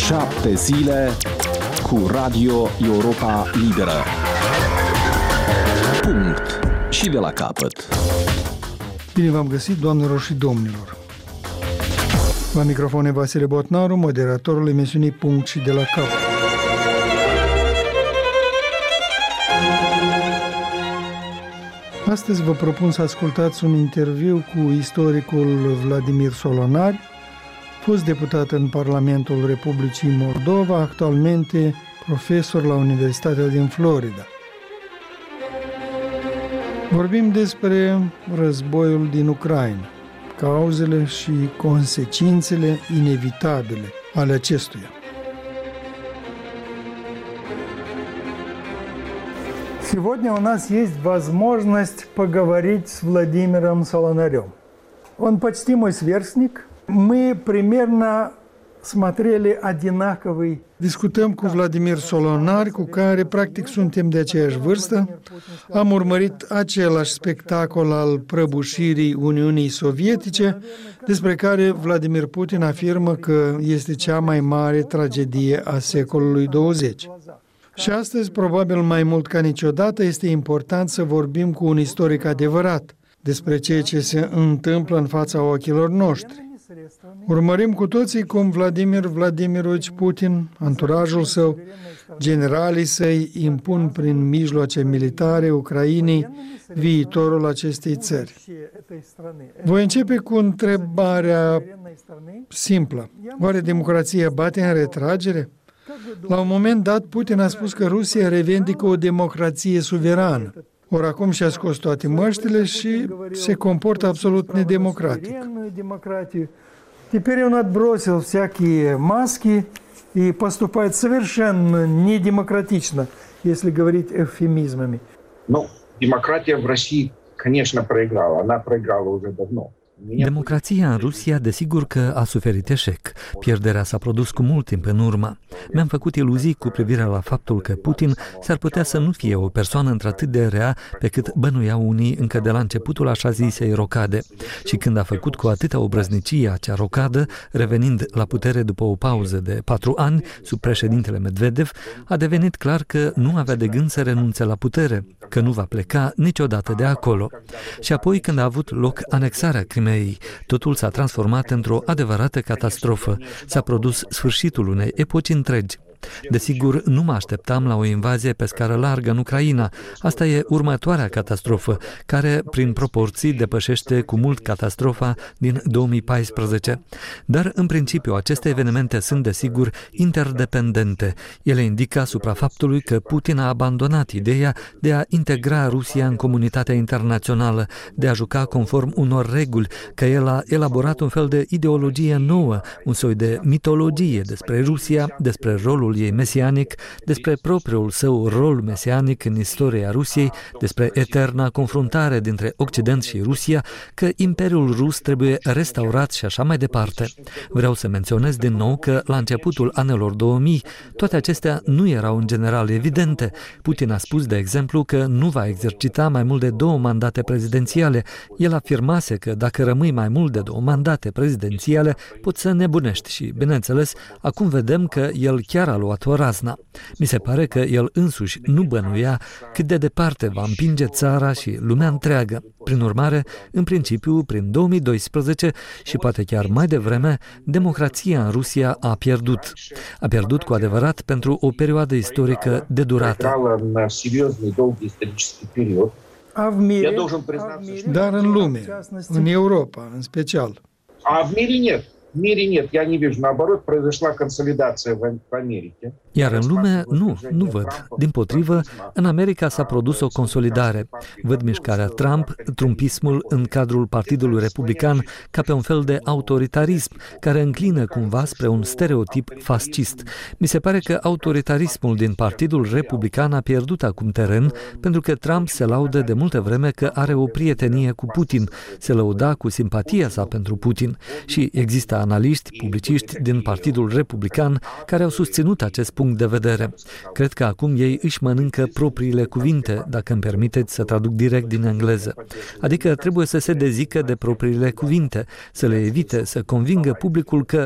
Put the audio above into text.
7 zile cu Radio Europa Liberă. Punct. Și de la capăt. Bine v-am găsit, doamnelor și domnilor. La microfon e Vasile Botnaru, moderatorul emisiunii Punct și de la capăt. Astăzi vă propun să ascultați un interviu cu istoricul Vladimir Solonari, fost deputat în Parlamentul Republicii Moldova, actualmente profesor la Universitatea din Florida. Vorbim despre războiul din Ucraina, cauzele și consecințele inevitabile ale acestuia. Сегодня у нас есть возможность поговорить с Владимиром Солонарем. Он почти мой сверстник. Мы примерно смотрели одинаковый. Discutăm cu Vladimir Solonari, cu care practic suntem de aceeași vârstă. Am urmărit același spectacol al prăbușirii Uniunii Sovietice, despre care Vladimir Putin afirmă că este cea mai mare tragedie a secolului 20. Și astăzi, probabil mai mult ca niciodată, este important să vorbim cu un istoric adevărat despre ceea ce se întâmplă în fața ochilor noștri. Urmărim cu toții cum Vladimir Vladimirovici Putin, anturajul său, generalii săi impun prin mijloace militare Ucrainei viitorul acestei țări. Voi începe cu întrebarea simplă. Oare democrația bate în retragere? La un moment dat, Putin a spus că Rusia revendică o democrație suverană. Ori acum și-a scos toate măștile și se comportă absolut nedemocratic. Теперь он отбросил всякие маски и поступает совершенно недемократично, если говорить эвфемизмами. Ну, демократия в России, конечно, проиграла. Она проиграла уже давно. Democrația în Rusia, desigur că a suferit eșec. Pierderea s-a produs cu mult timp în urmă. Mi-am făcut iluzii cu privire la faptul că Putin s-ar putea să nu fie o persoană într-atât de rea pe cât bănuiau unii încă de la începutul așa zisei rocade. Și când a făcut cu atâta obrăznicie acea rocadă, revenind la putere după o pauză de 4 ani sub președintele Medvedev, a devenit clar că nu avea de gând să renunțe la putere, că nu va pleca niciodată de acolo. Și apoi, când a avut loc anexarea Crimeei, totul s-a transformat într-o adevărată catastrofă. S-a produs sfârșitul unei epoci întregi. Desigur, nu mă așteptam la o invazie pe scară largă în Ucraina. Asta e următoarea catastrofă, care, prin proporții, depășește cu mult catastrofa din 2014. Dar, în principiu, aceste evenimente sunt, desigur, interdependente. Ele indică asupra faptului că Putin a abandonat ideea de a integra Rusia în comunitatea internațională, de a juca conform unor reguli, că el a elaborat un fel de ideologie nouă, un soi de mitologie despre Rusia, despre rolul ei mesianic, despre propriul său rol mesianic în istoria Rusiei, despre eterna confruntare dintre Occident și Rusia, că Imperiul Rus trebuie restaurat și așa mai departe. Vreau să menționez din nou că la începutul anelor 2000 toate acestea nu erau în general evidente. Putin a spus, de exemplu, că nu va exercita mai mult de 2 mandate prezidențiale. El afirmase că dacă rămâi mai mult de 2 mandate prezidențiale, poți să nebunești și, bineînțeles, acum vedem că el chiar a luat-o razna. Mi se pare că el însuși nu bănuia cât de departe va împinge țara și lumea întreagă. Prin urmare, în principiu, prin 2012 și poate chiar mai devreme, democrația în Rusia a pierdut. A pierdut cu adevărat pentru o perioadă istorică de durată. Dar în lume, în Europa, în special. В мире нет, я не вижу. Наоборот, произошла консолидация в Америке. Iar în lume, nu văd. Dimpotrivă, în America s-a produs o consolidare. Văd mișcarea Trump, trumpismul în cadrul Partidului Republican, ca pe un fel de autoritarism, care înclină cumva spre un stereotip fascist. Mi se pare că autoritarismul din Partidul Republican a pierdut acum teren, pentru că Trump se laudă de multă vreme că are o prietenie cu Putin, se lăuda cu simpatia sa pentru Putin. Și există analiști, publiciști din Partidul Republican care au susținut acest punct de vedere. Cred că acum ei își mănâncă propriile cuvinte, dacă îmi permiteți să traduc direct din engleză. Adică trebuie să se dezică de propriile cuvinte, să le evite, să convingă publicul că